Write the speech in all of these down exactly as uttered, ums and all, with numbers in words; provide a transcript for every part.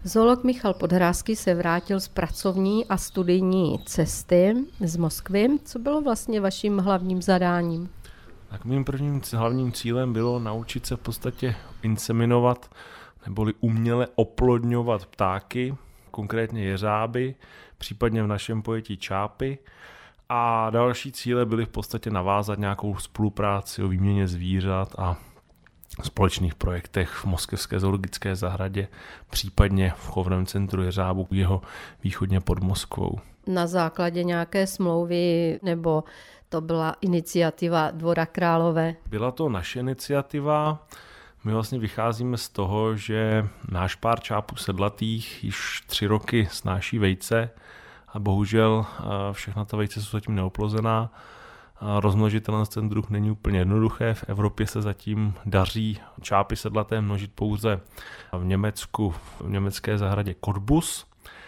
Zoolog Michal Podhrázký se vrátil z pracovní a studijní cesty z Moskvy. Co bylo vlastně vaším hlavním zadáním? Tak mým prvním hlavním cílem bylo naučit se v podstatě inseminovat neboli uměle oplodňovat ptáky, konkrétně jeřáby, případně v našem pojetí čápy. A další cíle byly v podstatě navázat nějakou spolupráci o výměně zvířat a společných projektech v Moskevské zoologické zahradě, případně v chovném centru jeřábu jeho východně pod Moskvou. Na základě nějaké smlouvy nebo to byla iniciativa Dvora Králové? Byla to naše iniciativa. My vlastně vycházíme z toho, že náš pár čápů sedlatých již tři roky snáší vejce a bohužel všechna ta vejce jsou zatím neoplozená. Rozmnožit ten druh není úplně jednoduché. V Evropě se zatím daří čápy sedlaté množit pouze v Německu, v německé zahradě Cottbus.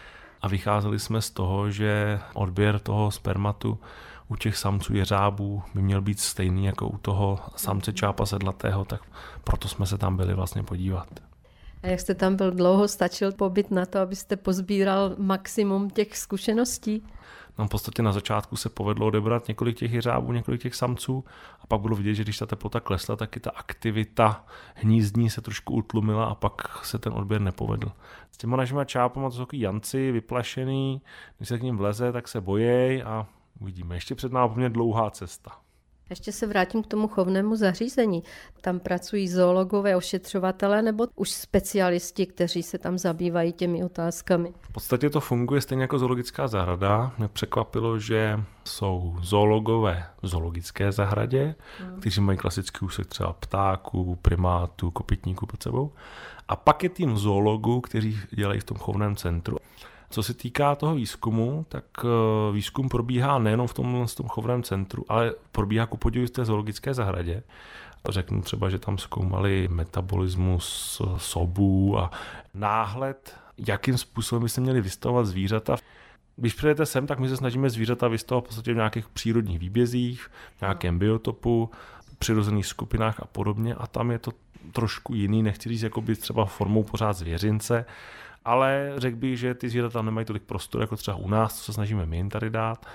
A vycházeli jsme z toho, že odběr toho spermatu u těch samců jeřábů by měl být stejný jako u toho samce čápa sedlatého, tak proto jsme se tam byli vlastně podívat. A jak jste tam byl dlouho, stačil pobyt na to, abyste pozbíral maximum těch zkušeností? No v podstatě na začátku se povedlo odebrat několik těch jeřábů, několik těch samců a pak bylo vidět, že když ta teplota klesla, tak i ta aktivita hnízdní se trošku utlumila a pak se ten odběr nepovedl. S těma našimi čápama to jsou takový janci, vyplašený, když se k ním vleze, tak se bojí a uvidíme. Ještě před námi poměrně dlouhá cesta. Ještě se vrátím k tomu chovnému zařízení. Tam pracují zoologové, ošetřovatelé nebo už specialisti, kteří se tam zabývají těmi otázkami? V podstatě to funguje stejně jako zoologická zahrada. Mě překvapilo, že jsou zoologové v zoologické zahradě, hmm. kteří mají klasický úsek třeba ptáků, primátů, kopytníků pod sebou. A pak je tým zoologů, kteří dělají v tom chovném centru. Co se týká toho výzkumu, tak výzkum probíhá nejenom v tom, v tom chovném centru, ale probíhá ku podivu v té zoologické zahradě. Řeknu třeba, že tam zkoumali metabolismus sobů a náhled, jakým způsobem byste měli vystavovat zvířata. Když přijdete sem, tak my se snažíme zvířata vystavovat v podstatě v nějakých přírodních výbězích, v nějakém biotopu, přirozených skupinách a podobně a tam je to trošku jiný, nechci říct jakoby třeba formou pořád zvěřince, ale řekl bych, že ty zvířata nemají tolik prostoru, jako třeba u nás, co se snažíme my jim tady dát.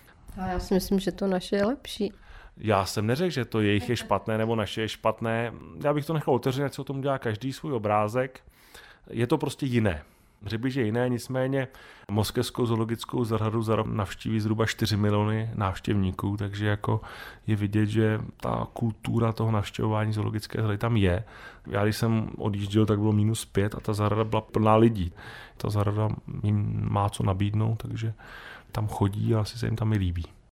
A já si myslím, že to naše je lepší. Já jsem neřekl, že to jejich je špatné nebo naše je špatné. Já bych to nechal otevřené, co o tom dělá každý svůj obrázek. Je to prostě jiné. Řekl bych, že jiné, nicméně Moskevskou zoologickou zahradu za rok navštíví zhruba čtyři miliony návštěvníků, takže jako je vidět, že ta kultura toho navštěvování zoologické zahrady tam je. Já když jsem odjížděl, tak bylo minus pět a ta zahrada byla plná lidí. Ta zahrada jim má co nabídnout, takže tam chodí a asi se jim tam i líbí.